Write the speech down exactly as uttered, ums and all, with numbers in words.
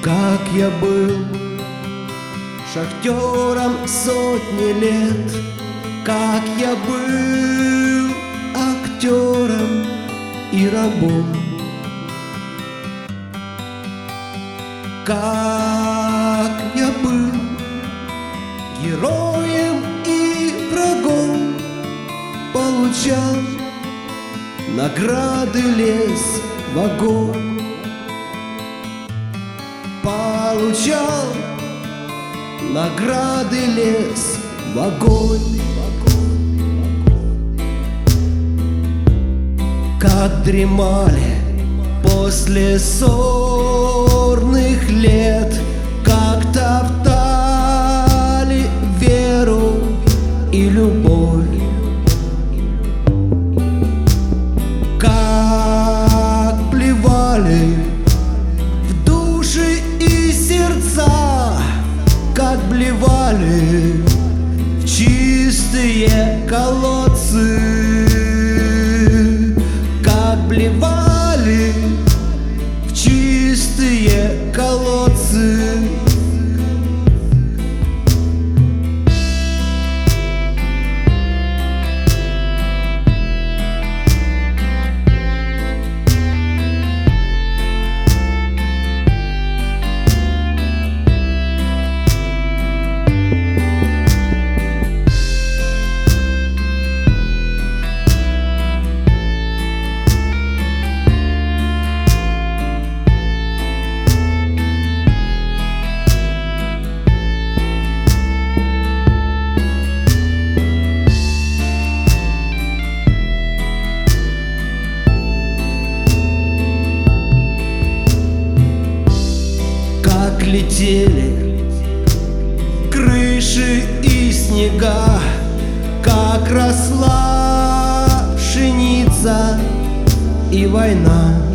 Как я был шахтером сотни лет, как я был актером и рабом, как я был героем и врагом, получал награды, лез в огонь, получал награды, лез в огонь. Как дремали после сорных лет, как топтали веру и любовь, как плевали в души и сердца, как блевали в чистые колодцы, как блевали в чистые колодцы. Как летели крыши и снега, как росла пшеница и война.